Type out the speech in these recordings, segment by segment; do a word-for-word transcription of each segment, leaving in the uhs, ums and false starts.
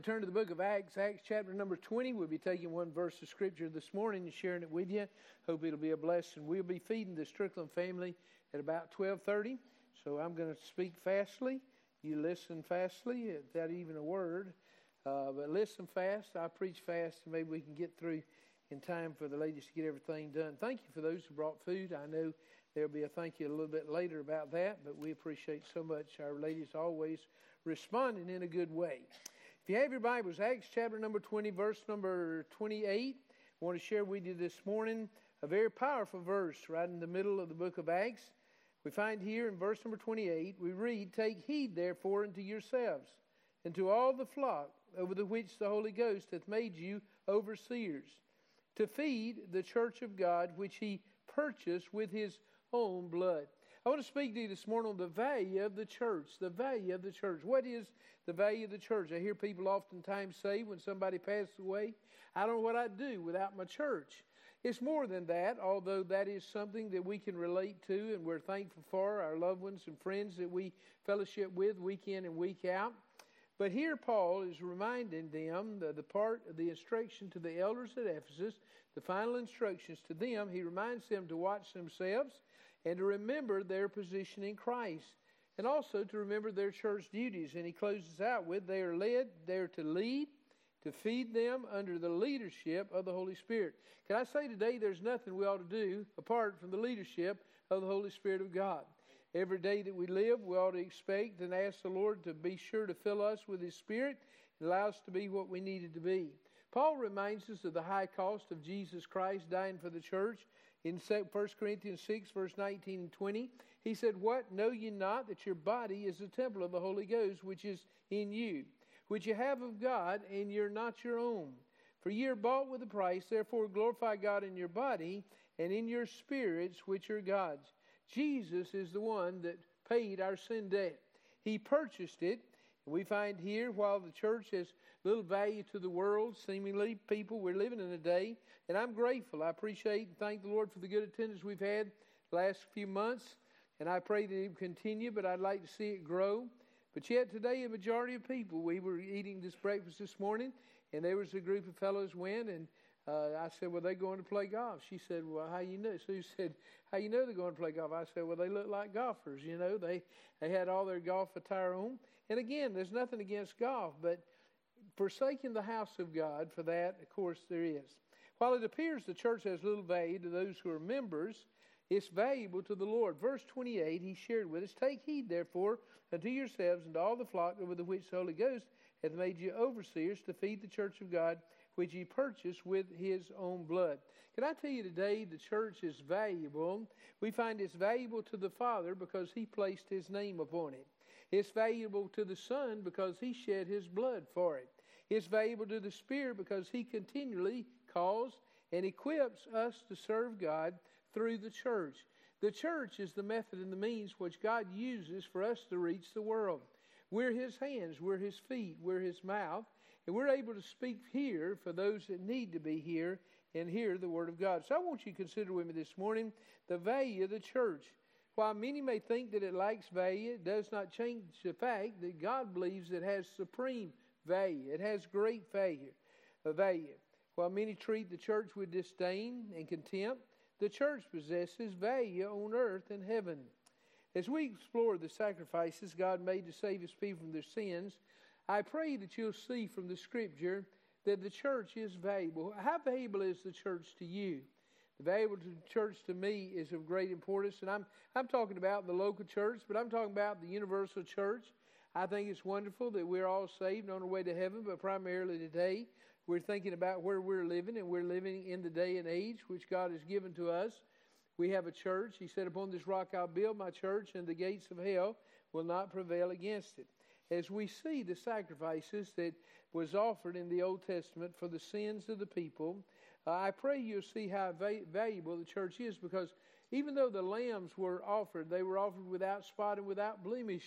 Turn to the book of Acts, Acts chapter number twenty. We'll be taking one verse of scripture this morning and sharing it with you. Hope it'll be a blessing. We'll be feeding the Strickland family at about twelve thirty. So I'm going to speak fastly. You listen fastly, without even a word. Uh, but listen fast. I preach fast, and maybe we can get through in time for the ladies to get everything done. Thank you for those who brought food. I know there'll be a thank you a little bit later about that, but we appreciate so much our ladies always responding in a good way. If you have your Bibles, Acts chapter number twenty, verse number twenty-eight, I want to share with you this morning a very powerful verse right in the middle of the book of Acts. We find here in verse number twenty-eight, we read, "Take heed therefore unto yourselves, and to all the flock over the which the Holy Ghost hath made you overseers, to feed the church of God, which he purchased with his own blood." I want to speak to you this morning on the value of the church. The value of the church. What is the value of the church? I hear people oftentimes say when somebody passes away, I don't know what I'd do without my church. It's more than that, although that is something that we can relate to and we're thankful for, our loved ones and friends that we fellowship with week in and week out. But here Paul is reminding them the, the part of the instruction to the elders at Ephesus, the final instructions to them. He reminds them to watch themselves and to remember their position in Christ, and also to remember their church duties. And he closes out with, they are led, they are to lead, to feed them under the leadership of the Holy Spirit. Can I say today there's nothing we ought to do apart from the leadership of the Holy Spirit of God. Every day that we live, we ought to expect and ask the Lord to be sure to fill us with His Spirit and allow us to be what we needed to be. Paul reminds us of the high cost of Jesus Christ dying for the church. In First Corinthians six, verse nineteen and twenty, he said, "What, know ye not that your body is the temple of the Holy Ghost, which is in you, which you have of God, and you're not your own? For ye are bought with a price, therefore glorify God in your body and in your spirits, which are God's." Jesus is the one that paid our sin debt. He purchased it. We find here, while the church has little value to the world, seemingly, people, we're living in a day, and I'm grateful. I appreciate and thank the Lord for the good attendance we've had the last few months, and I pray that it will continue, but I'd like to see it grow. But yet today, a majority of people, we were eating this breakfast this morning, and there was a group of fellows went, and uh, I said, "Well, they're going to play golf." She said, "Well, how you know?" Sue said, "How you know they're going to play golf?" I said, "Well, they look like golfers, you know. They, they had all their golf attire on." And again, there's nothing against golf, but forsaking the house of God, for that, of course, there is. While it appears the church has little value to those who are members, it's valuable to the Lord. Verse twenty-eight, he shared with us, "Take heed, therefore, unto yourselves and to all the flock over the which the Holy Ghost hath made you overseers, to feed the church of God, which he purchased with his own blood." Can I tell you today, the church is valuable. We find it's valuable to the Father because he placed his name upon it. It's valuable to the Son because he shed his blood for it. It's valuable to the Spirit because he continually calls and equips us to serve God through the church. The church is the method and the means which God uses for us to reach the world. We're his hands, we're his feet, we're his mouth, and we're able to speak here for those that need to be here and hear the Word of God. So I want you to consider with me this morning the value of the church. While many may think that it lacks value, it does not change the fact that God believes it has supreme value. It has great value. value. While many treat the church with disdain and contempt, the church possesses value on earth and heaven. As we explore the sacrifices God made to save his people from their sins, I pray that you'll see from the Scripture that the church is valuable. How valuable is the church to you? The valuable to the church to me is of great importance, and I'm I'm talking about the local church, but I'm talking about the universal church. I think it's wonderful that we're all saved on our way to heaven, but primarily today we're thinking about where we're living, and we're living in the day and age which God has given to us. We have a church. He said, "Upon this rock I'll build my church, and the gates of hell will not prevail against it." As we see the sacrifices that was offered in the Old Testament for the sins of the people, uh, I pray you'll see how va- valuable the church is, because even though the lambs were offered, they were offered without spot and without blemish.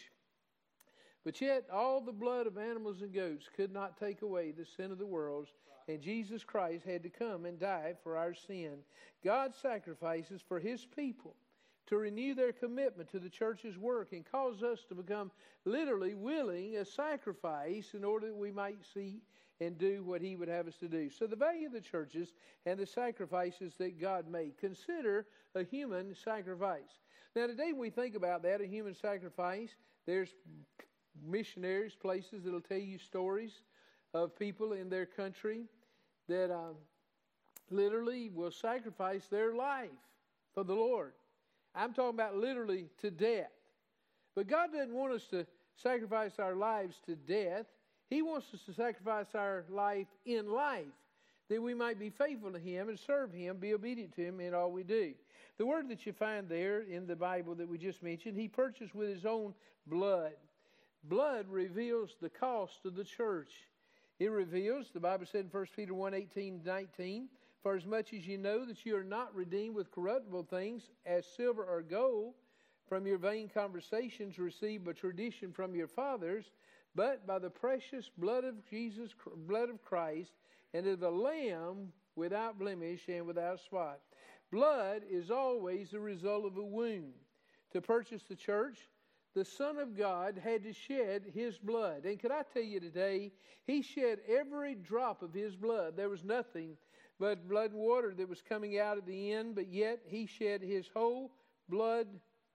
But yet all the blood of animals and goats could not take away the sin of the world, and Jesus Christ had to come and die for our sin. God sacrifices for his people. to renew their commitment to the church's work and cause us to become literally willing a sacrifice in order that we might see and do what he would have us to do. So the value of the churches and the sacrifices that God made. Consider a human sacrifice. Now today when we think about that, a human sacrifice, there's missionaries, places that will tell you stories of people in their country that uh, literally will sacrifice their life for the Lord. I'm talking about literally to death. But God doesn't want us to sacrifice our lives to death. He wants us to sacrifice our life in life, that we might be faithful to him and serve him, be obedient to him in all we do. The word that you find there in the Bible that we just mentioned, he purchased with his own blood. Blood reveals the cost of the church. It reveals, the Bible said in First Peter one, eighteen, nineteen, for as much as you know that you are not redeemed with corruptible things as silver or gold from your vain conversations received by tradition from your fathers, but by the precious blood of Jesus, blood of Christ, and of the Lamb without blemish and without spot. Blood is always the result of a wound. To purchase the church, the Son of God had to shed his blood. And could I tell you today, he shed every drop of his blood. There was nothing but blood and water that was coming out at the end, but yet he shed his whole blood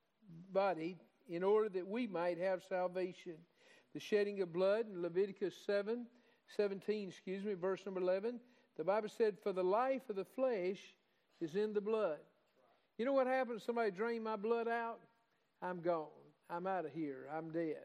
body in order that we might have salvation. The shedding of blood in Leviticus seven, seventeen, excuse me, verse number eleven, the Bible said, for the life of the flesh is in the blood. You know what happens if somebody drain my blood out? I'm gone. I'm out of here. I'm dead.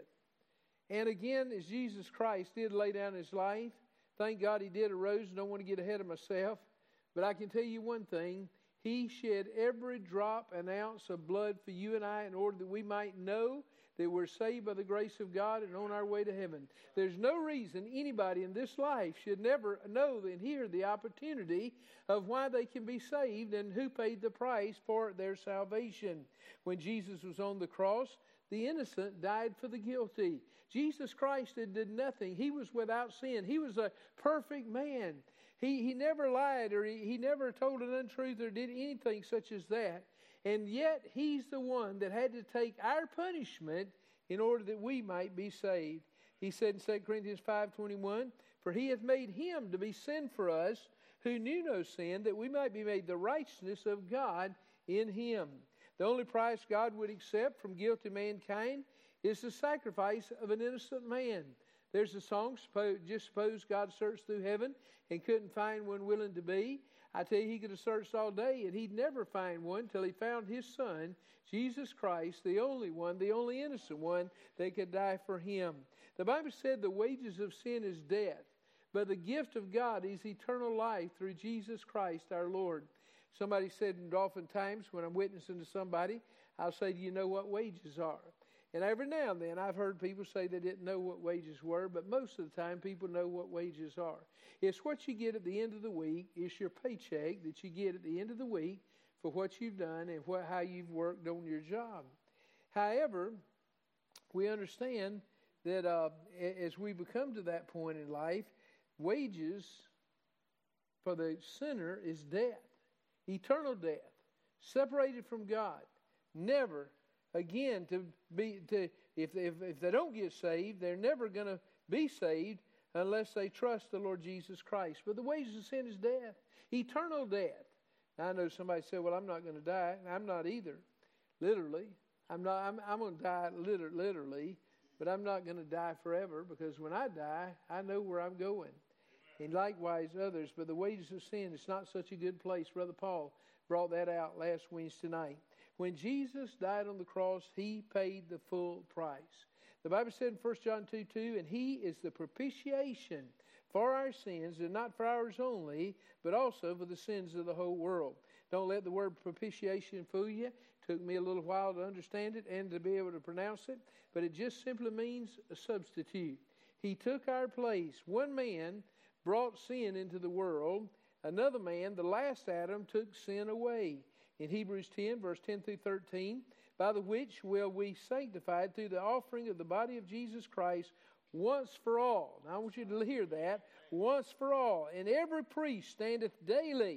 And again, as Jesus Christ did lay down his life, thank God he did arose. I don't want to get ahead of myself. But I can tell you one thing. He shed every drop and ounce of blood for you and I in order that we might know that we're saved by the grace of God and on our way to heaven. There's no reason anybody in this life should never know and hear the opportunity of why they can be saved and who paid the price for their salvation. When Jesus was on the cross, the innocent died for the guilty. Jesus Christ did nothing. He was without sin. He was a perfect man. He, he never lied or he, he never told an untruth or did anything such as that. And yet he's the one that had to take our punishment in order that we might be saved. He said in Second Corinthians five twenty-one, for he hath made him to be sin for us who knew no sin, that we might be made the righteousness of God in him. The only price God would accept from guilty mankind is the sacrifice of an innocent man. There's a song, suppose, just suppose God searched through heaven and couldn't find one willing to be. I tell you, he could have searched all day and he'd never find one till he found his son, Jesus Christ, the only one, the only innocent one that could die for him. The Bible said the wages of sin is death, but the gift of God is eternal life through Jesus Christ our Lord. Somebody said, and oftentimes when I'm witnessing to somebody, I'll say, do you know what wages are? And every now and then I've heard people say they didn't know what wages were, but most of the time people know what wages are. It's what you get at the end of the week. It's your paycheck that you get at the end of the week for what you've done and what, how you've worked on your job. However, we understand that uh, as we become to that point in life, wages for the sinner is death, eternal death, separated from God, never again to be to if if, if they don't get saved, they're never going to be saved unless they trust the Lord Jesus Christ. But the wages of sin is death, eternal death. Now, I know somebody said, "Well, I'm not going to die." I'm not either. Literally, I'm not. I'm, I'm going to die liter, literally, but I'm not going to die forever because when I die, I know where I'm going. And likewise others. But the wages of sin is not such a good place. Brother Paul brought that out last Wednesday night. When Jesus died on the cross, he paid the full price. The Bible said in First John two two, and he is the propitiation for our sins, and not for ours only, but also for the sins of the whole world. Don't let the word propitiation fool you. It took me a little while to understand it and to be able to pronounce it, but it just simply means a substitute. He took our place. One man brought sin into the world. Another man, the last Adam, took sin away. In Hebrews ten, verse ten through thirteen, by the which will we sanctified through the offering of the body of Jesus Christ once for all. Now I want you to hear that. Once for all. And every priest standeth daily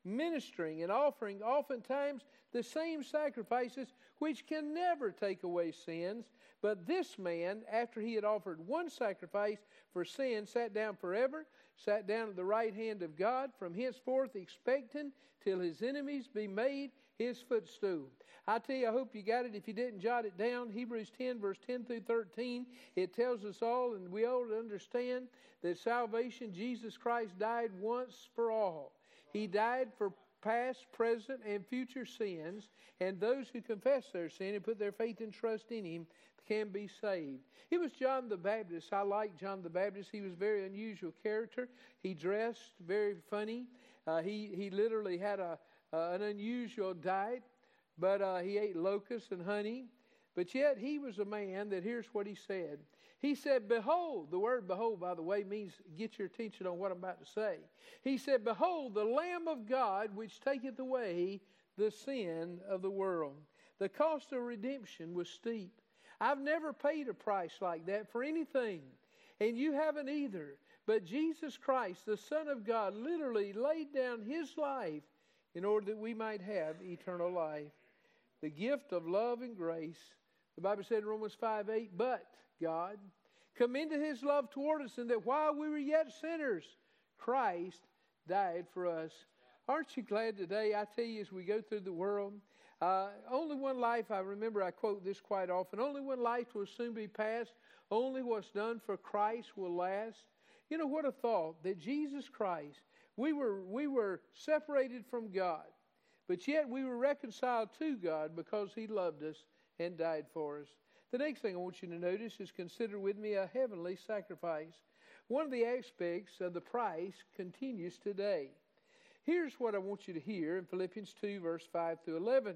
ministering and offering oftentimes the same sacrifices which can never take away sins. But this man, after he had offered one sacrifice for sin, sat down forever, sat down at the right hand of God, from henceforth expecting till his enemies be made his footstool. I tell you, I hope you got it. If you didn't, jot it down. Hebrews ten, verse ten through thirteen, it tells us all, and we ought to understand that salvation, Jesus Christ died once for all. He died for past, present, and future sins, and those who confess their sin and put their faith and trust in Him can be saved. It was John the Baptist. I like John the Baptist. He was a very unusual character. He dressed very funny. Uh, he, he literally had a uh, an unusual diet, but uh, he ate locusts and honey. But yet he was a man that, here's what he said. He said, behold, the word behold, by the way, means get your attention on what I'm about to say. He said, behold, the Lamb of God, which taketh away the sin of the world. The cost of redemption was steep. I've never paid a price like that for anything, and you haven't either. But Jesus Christ, the Son of God, literally laid down His life in order that we might have eternal life. The gift of love and grace. The Bible said in Romans five eight, but God commended His love toward us, and that while we were yet sinners, Christ died for us. Aren't you glad today? I tell you, as we go through the world, uh, only one life, I remember I quote this quite often, only one life will soon be passed. Only what's done for Christ will last. You know, what a thought that Jesus Christ, we were, we were separated from God, but yet we were reconciled to God because He loved us and died for us. The next thing I want you to notice is consider with me a heavenly sacrifice. One of the aspects of the price continues today. Here's what I want you to hear in Philippians two, verse five through eleven.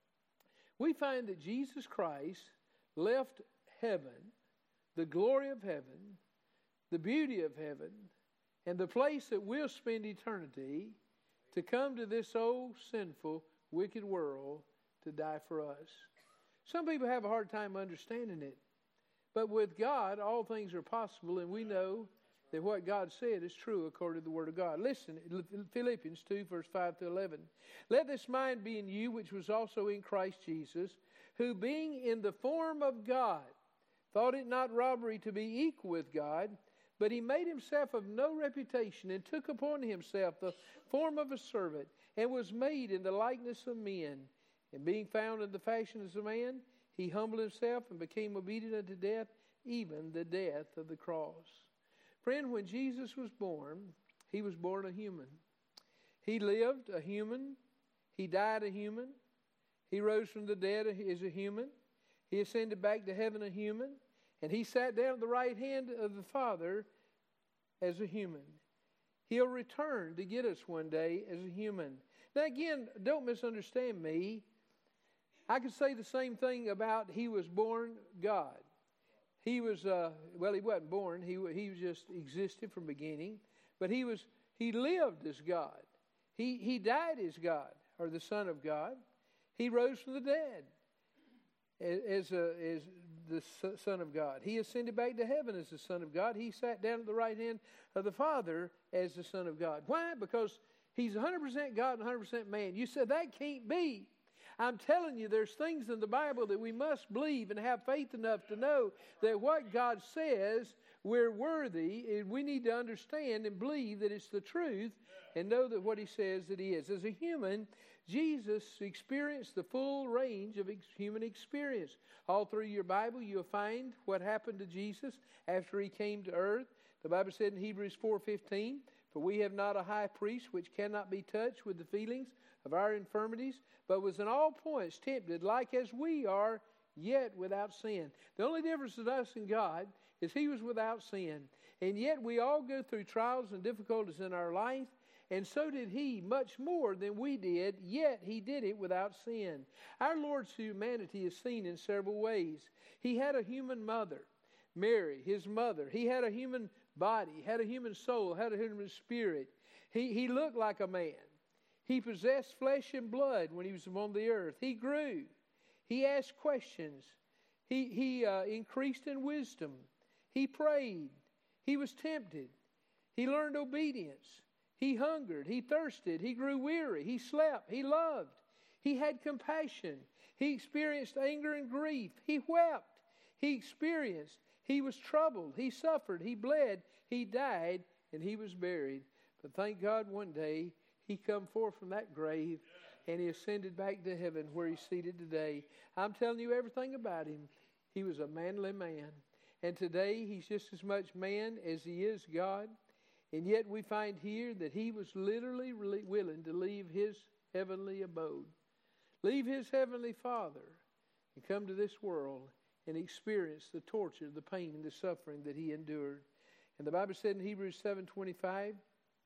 We find that Jesus Christ left heaven, the glory of heaven, the beauty of heaven, and the place that we'll spend eternity, to come to this old, sinful, wicked world to die for us. Some people have a hard time understanding it. But with God, all things are possible, and we know that what God said is true according to the Word of God. Listen, Philippians two, verse five to eleven. Let this mind be in you, which was also in Christ Jesus, who being in the form of God, thought it not robbery to be equal with God, but He made Himself of no reputation, and took upon Himself the form of a servant, and was made in the likeness of men. And being found in the fashion as a man, He humbled Himself and became obedient unto death, even the death of the cross. Friend, when Jesus was born, He was born a human. He lived a human. He died a human. He rose from the dead as a human. He ascended back to heaven a human. And He sat down at the right hand of the Father as a human. He'll return to get us one day as a human. Now again, don't misunderstand me. I could say the same thing about He was born God. He was, uh, well, He wasn't born. He, he just existed from beginning. But He was, He lived as God. He, he died as God, or the Son of God. He rose from the dead as, a, as the Son of God. He ascended back to heaven as the Son of God. He sat down at the right hand of the Father as the Son of God. Why? Because He's one hundred percent God and one hundred percent man. You said, that can't be. I'm telling you, there's things in the Bible that we must believe and have faith enough to know that what God says, we're worthy, and we need to understand and believe that it's the truth and know that what He says that He is. As a human, Jesus experienced the full range of ex- human experience. All through your Bible, you'll find what happened to Jesus after He came to earth. The Bible said in Hebrews four fifteen, for we have not a high priest which cannot be touched with the feelings of our infirmities, but was in all points tempted like as we are, yet without sin. The only difference with us and God is He was without sin. And yet we all go through trials and difficulties in our life, and so did He, much more than we did, yet He did it without sin. Our Lord's humanity is seen in several ways. He had a human mother, Mary, His mother. He had a human body, had a human soul, had a human spirit. He, he looked like a man. He possessed flesh and blood when He was upon the earth. He grew. He asked questions. He, he uh, increased in wisdom. He prayed. He was tempted. He learned obedience. He hungered. He thirsted. He grew weary. He slept. He loved. He had compassion. He experienced anger and grief. He wept. He experienced. He was troubled. He suffered. He bled. He died. And he was buried. But thank God one day he come forth from that grave and he ascended back to heaven where he's seated today. I'm telling you everything about him. He was a manly man. And today he's just as much man as he is God. And yet we find here that he was literally really willing to leave his heavenly abode, leave his heavenly Father, and come to this world and experience the torture, the pain, and the suffering that he endured. And the Bible said in Hebrews seven twenty-five,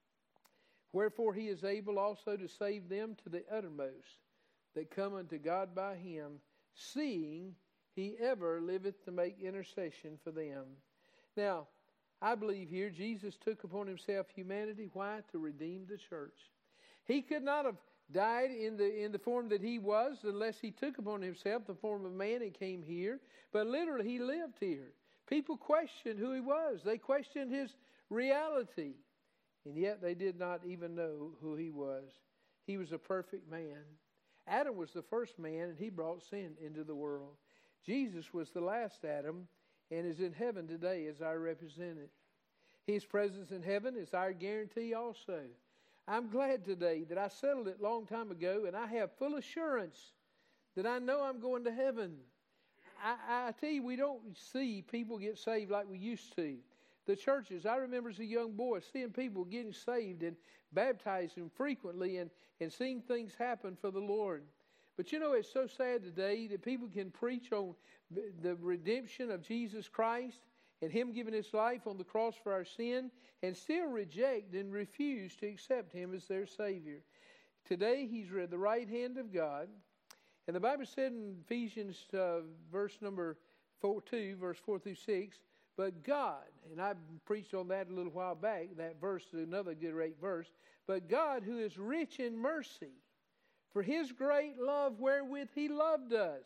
wherefore he is able also to save them to the uttermost that come unto God by him, seeing he ever liveth to make intercession for them. Now, I believe here Jesus took upon himself humanity. Why? To redeem the church. He could not have died in the in the form that he was unless he took upon himself the form of man and came here. But literally, he lived here. People questioned who he was. They questioned his reality. And yet they did not even know who he was. He was a perfect man. Adam was the first man, and he brought sin into the world. Jesus was the last Adam and is in heaven today as our representative. His presence in heaven is our guarantee also. I'm glad today that I settled it a long time ago, and I have full assurance that I know I'm going to heaven. I, I tell you, we don't see people get saved like we used to. The churches, I remember as a young boy seeing people getting saved and baptizing frequently and, and seeing things happen for the Lord. But you know, it's so sad today that people can preach on the redemption of Jesus Christ and him giving his life on the cross for our sin and still reject and refuse to accept him as their Savior. Today, he's at the right hand of God. And the Bible said in Ephesians uh, verse number four, two, verse four through six, but God, and I preached on that a little while back, that verse is another good great verse, but God who is rich in mercy, for his great love wherewith he loved us,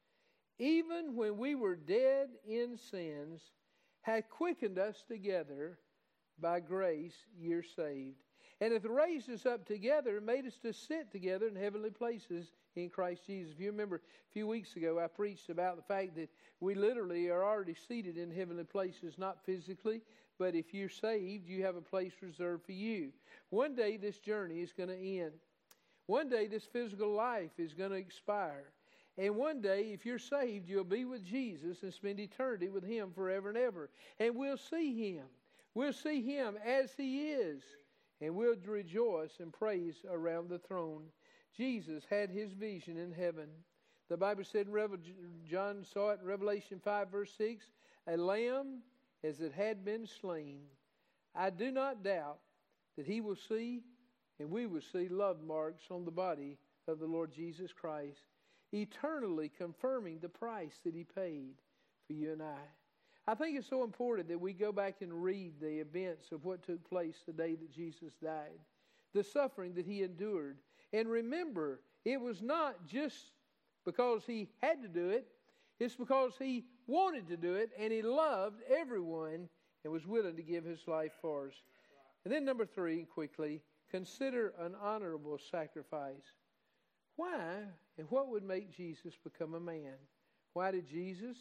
even when we were dead in sins, hath quickened us together, by grace you're saved. And hath raised us up together and made us to sit together in heavenly places in Christ Jesus. If you remember a few weeks ago, I preached about the fact that we literally are already seated in heavenly places, not physically, but if you're saved, you have a place reserved for you. One day this journey is going to end. One day this physical life is going to expire. And one day, if you're saved, you'll be with Jesus and spend eternity with him forever and ever. And we'll see him. We'll see him as he is. And we'll rejoice and praise around the throne. Jesus had his vision in heaven. The Bible said in Revel- John saw it in Revelation five verse six, a lamb as it had been slain. I do not doubt that he will see and we will see love marks on the body of the Lord Jesus Christ, eternally confirming the price that he paid for you and I. I think it's so important that we go back and read the events of what took place the day that Jesus died, the suffering that he endured. And remember, it was not just because he had to do it. It's because he wanted to do it, and he loved everyone and was willing to give his life for us. And then number three, quickly, consider an honorable sacrifice. Why and what would make Jesus become a man? Why did Jesus,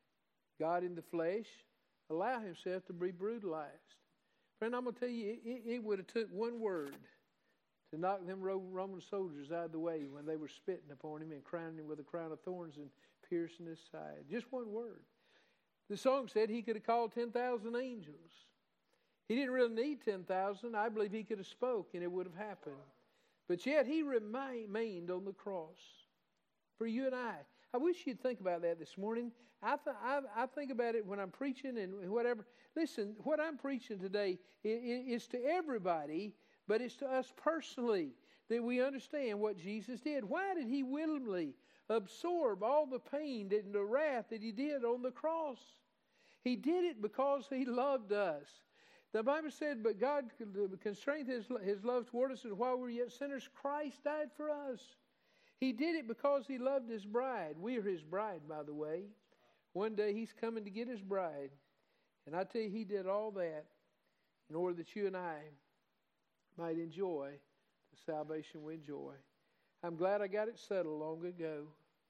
God in the flesh, allow himself to be brutalized? Friend, I'm going to tell you, it, it would have took one word to knock them Roman soldiers out of the way when they were spitting upon him and crowning him with a crown of thorns and piercing his side. Just one word. The song said he could have called ten thousand angels. He didn't really need ten thousand. I believe he could have spoke and it would have happened. But yet he remained on the cross for you and I. I wish you'd think about that this morning. I, th- I, I think about it when I'm preaching and whatever. Listen, what I'm preaching today is, is to everybody, but it's to us personally that we understand what Jesus did. Why did he willingly absorb all the pain and the wrath that he did on the cross? He did it because he loved us. The Bible said, but God constrained his, his love toward us, and while we were yet sinners, Christ died for us. He did it because he loved his bride. We are his bride, by the way. One day he's coming to get his bride. And I tell you, he did all that in order that you and I might enjoy the salvation we enjoy. I'm glad I got it settled long ago.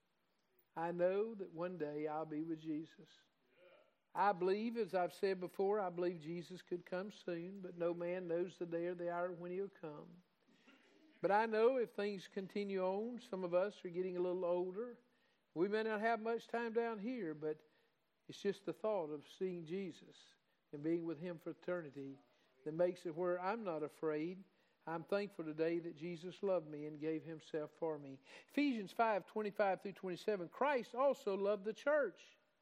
I know that one day I'll be with Jesus. I believe, as I've said before, I believe Jesus could come soon, but no man knows the day or the hour when he'll come. But I know if things continue on, some of us are getting a little older. We may not have much time down here, but it's just the thought of seeing Jesus and being with him for eternity that makes it where I'm not afraid. I'm thankful today that Jesus loved me and gave himself for me. Ephesians five, twenty-five through twenty-seven, Christ also loved the church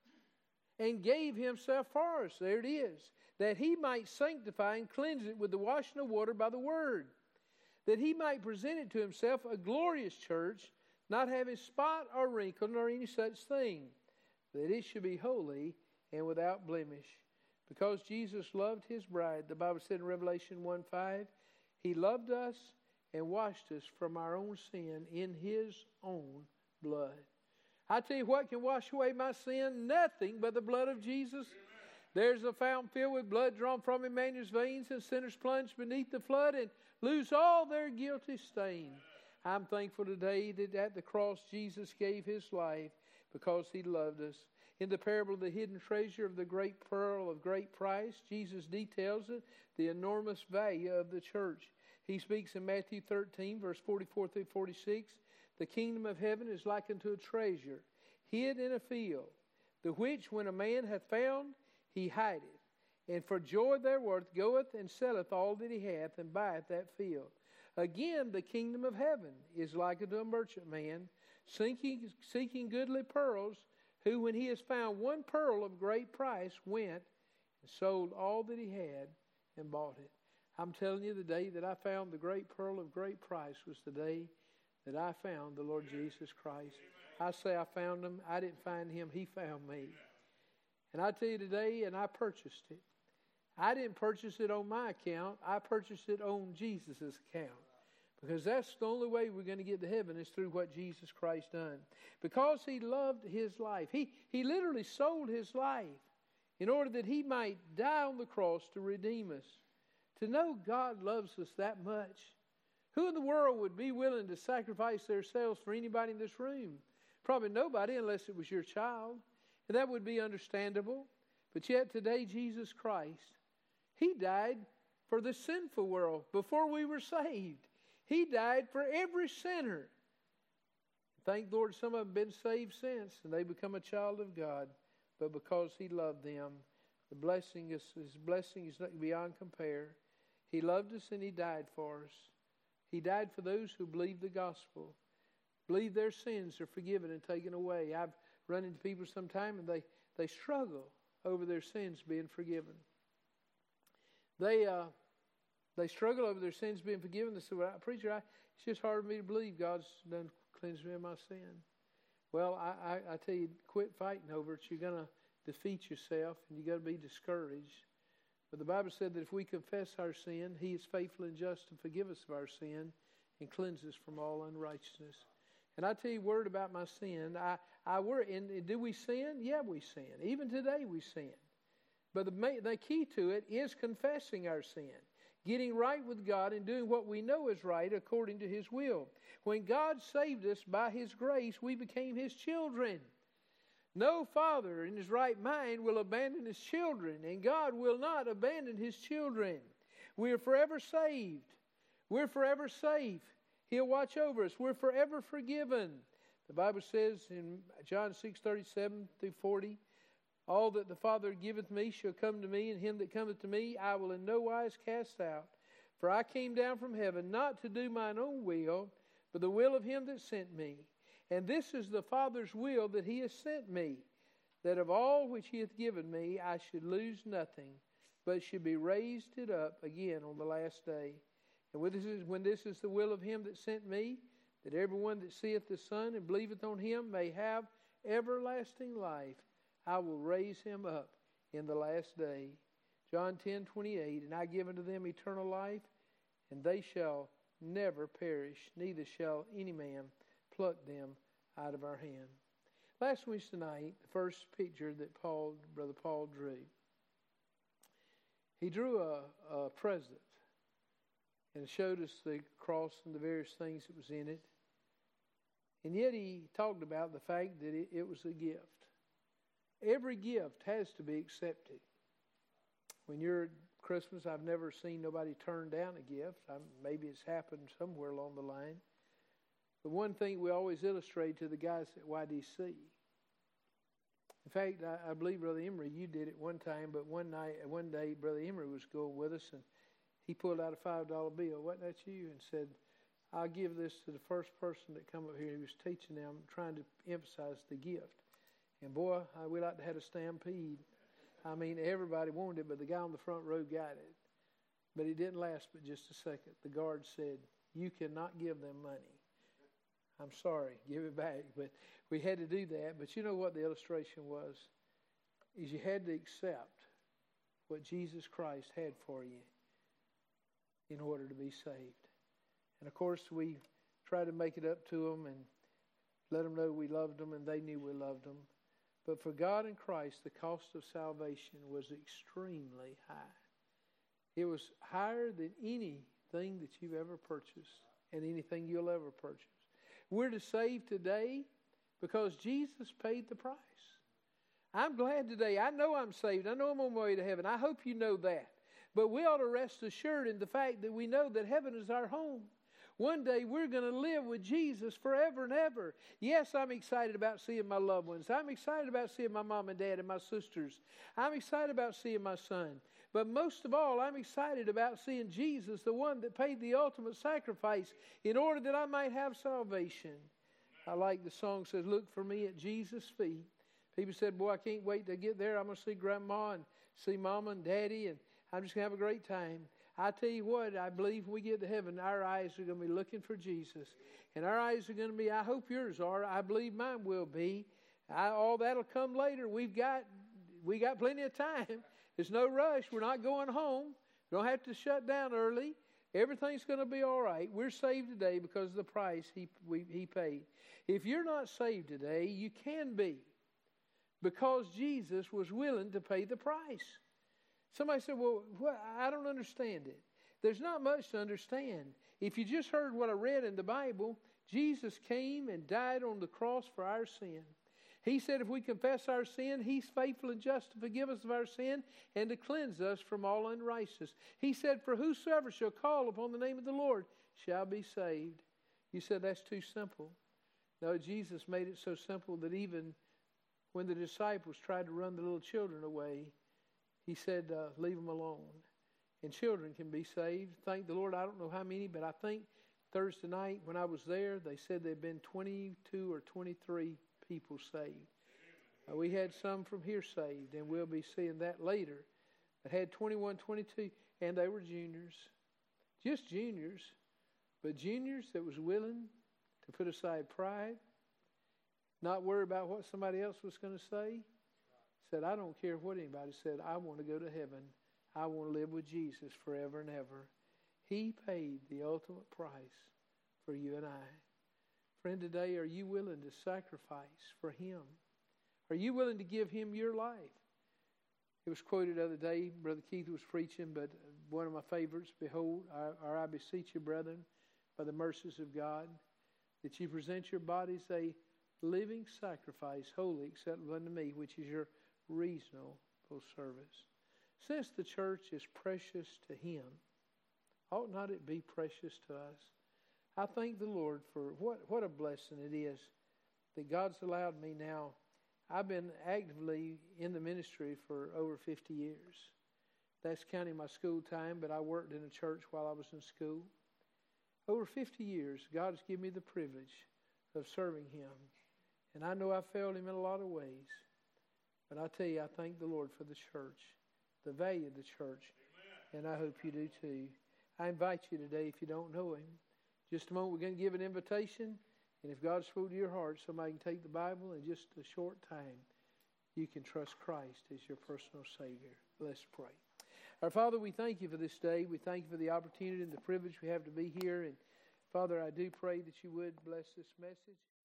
and gave himself for us. There it is. That he might sanctify and cleanse it with the washing of water by the word. That he might present it to himself a glorious church, not having spot or wrinkle nor any such thing, that it should be holy and without blemish. Because Jesus loved his bride, the Bible said in Revelation one five, he loved us and washed us from our own sin in his own blood. I tell you what can wash away my sin? Nothing but the blood of Jesus. There's a fountain filled with blood drawn from Emmanuel's veins, and sinners plunge beneath the flood and lose all their guilty stain. I'm thankful today that at the cross Jesus gave his life because he loved us. In the parable of the hidden treasure of the great pearl of great price, Jesus details it, the enormous value of the church. He speaks in Matthew thirteen, verse forty-four through forty-six, the kingdom of heaven is likened to a treasure hid in a field, the which when a man hath found, he hideth, and for joy thereof goeth and selleth all that he hath, and buyeth that field. Again, the kingdom of heaven is like unto a merchant man, seeking, seeking goodly pearls, who when he has found one pearl of great price, went and sold all that he had and bought it. I'm telling you, the day that I found the great pearl of great price was the day that I found the Lord Jesus Christ. I say I found him. I didn't find him. He found me. And I tell you today, and I purchased it. I didn't purchase it on my account. I purchased it on Jesus' account. Because that's the only way we're going to get to heaven is through what Jesus Christ done. Because he loved his life. He, he literally sold his life in order that he might die on the cross to redeem us. To know God loves us that much. Who in the world would be willing to sacrifice themselves for anybody in this room? Probably nobody unless it was your child. And that would be understandable. But yet today Jesus Christ, he died for the sinful world before we were saved. He died for every sinner. Thank the Lord some of them have been saved since and they become a child of God. But because he loved them, the blessing is, his blessing is beyond compare. He loved us and he died for us. He died for those who believe the gospel. Believe their sins are forgiven and taken away. I've run into people sometime and they, they struggle over their sins being forgiven. They uh, they struggle over their sins being forgiven. They say, well, preacher, I, it's just hard for me to believe God's done cleansed me of my sin. Well, I, I, I tell you, quit fighting over it. You're going to defeat yourself and you're going to be discouraged. But the Bible said that if we confess our sin, he is faithful and just to forgive us of our sin and cleanse us from all unrighteousness. And I tell you a word about my sin. I, I worry, and do we sin? Yeah, we sin. Even today we sin. But the, the key to it is confessing our sin. Getting right with God and doing what we know is right according to his will. When God saved us by his grace, we became his children. No father in his right mind will abandon his children, and God will not abandon his children. We are forever saved. We're forever safe. He'll watch over us. We're forever forgiven. The Bible says in John six thirty-seven through forty, all that the Father giveth me shall come to me, and him that cometh to me I will in no wise cast out. For I came down from heaven not to do mine own will, but the will of him that sent me. And this is the Father's will, that he has sent me, that of all which he hath given me I should lose nothing, but should be raised it up again on the last day. And when this is, when this is the will of him that sent me, that everyone that seeth the Son and believeth on him may have everlasting life, I will raise him up in the last day. John ten twenty-eight, and I give unto them eternal life, and they shall never perish, neither shall any man pluck them out of our hand. Last Wednesday night, the first picture that Paul, Brother Paul drew, he drew a, a president. and showed us the cross and the various things that was in it. And yet he talked about the fact that it, it was a gift. Every gift has to be accepted. When you're at Christmas, I've never seen nobody turn down a gift. I'm, maybe it's happened somewhere along the line. But one thing we always illustrate to the guys at Y D C. In fact, I, I believe, Brother Emery, you did it one time, but one night, one day, Brother Emery was going with us, and he pulled out a five dollar bill. Wasn't that you? And said, I'll give this to the first person that come up here. He was teaching them, trying to emphasize the gift. And boy, we like to have a stampede. I mean, everybody wanted it, but the guy on the front row got it. But it didn't last but just a second. The guard said, you cannot give them money. I'm sorry, give it back. But we had to do that. But you know what the illustration was? Is you had to accept what Jesus Christ had for you in order to be saved. And of course, we tried to make it up to them and let them know we loved them, and they knew we loved them. But for God and Christ, the cost of salvation was extremely high. It was higher than anything that you've ever purchased and anything you'll ever purchase. We're to save today because Jesus paid the price. I'm glad today. I know I'm saved. I know I'm on my way to heaven. I hope you know that. But we ought to rest assured in the fact that we know that heaven is our home. One day we're going to live with Jesus forever and ever. Yes, I'm excited about seeing my loved ones. I'm excited about seeing my mom and dad and my sisters. I'm excited about seeing my son. But most of all, I'm excited about seeing Jesus, the one that paid the ultimate sacrifice in order that I might have salvation. I like the song says, look for me at Jesus' feet. People said, boy, I can't wait to get there. I'm going to see Grandma and see Mama and Daddy, and I'm just going to have a great time. I tell you what, I believe when we get to heaven, our eyes are going to be looking for Jesus. And our eyes are going to be, I hope yours are. I believe mine will be. I, all that'll come later. We've got, we got plenty of time. There's no rush. We're not going home. We don't have to shut down early. Everything's going to be all right. We're saved today because of the price he, we, he paid. If you're not saved today, you can be, because Jesus was willing to pay the price. Somebody said, well, what? I don't understand it. There's not much to understand. If you just heard what I read in the Bible, Jesus came and died on the cross for our sin. He said if we confess our sin, He's faithful and just to forgive us of our sin and to cleanse us from all unrighteousness. He said, for whosoever shall call upon the name of the Lord shall be saved. You said that's too simple. No, Jesus made it so simple that even when the disciples tried to run the little children away, He said, uh, leave them alone. And children can be saved. Thank the Lord. I don't know how many, but I think Thursday night when I was there, they said there had been twenty-two or twenty-three people saved. Uh, we had some from here saved, and we'll be seeing that later. That had twenty-one, twenty-two, and they were juniors. Just juniors. But juniors that was willing to put aside pride, not worry about what somebody else was going to say. Said, I don't care what anybody said. I want to go to heaven. I want to live with Jesus forever and ever. He paid the ultimate price for you and I. Friend, today, are you willing to sacrifice for Him? Are you willing to give Him your life? It was quoted the other day. Brother Keith was preaching, but one of my favorites, behold, or I beseech you, brethren, by the mercies of God, that you present your bodies a living sacrifice, holy, acceptable unto me, which is your reasonable service. Since the church is precious to Him, ought not it be precious to us? I thank the Lord for what, what a blessing it is that God's allowed me now. I've been actively in the ministry for over fifty years. That's counting my school time, but I worked in a church while I was in school. Over fifty years, God has given me the privilege of serving Him. And I know I failed Him in a lot of ways. But I tell you, I thank the Lord for the church, the value of the church. Amen. And I hope you do too. I invite you today, if you don't know Him, just a moment, we're going to give an invitation. And if God spoke to your heart, somebody can take the Bible in just a short time. You can trust Christ as your personal Savior. Let's pray. Our Father, we thank you for this day. We thank you for the opportunity and the privilege we have to be here. And Father, I do pray that you would bless this message.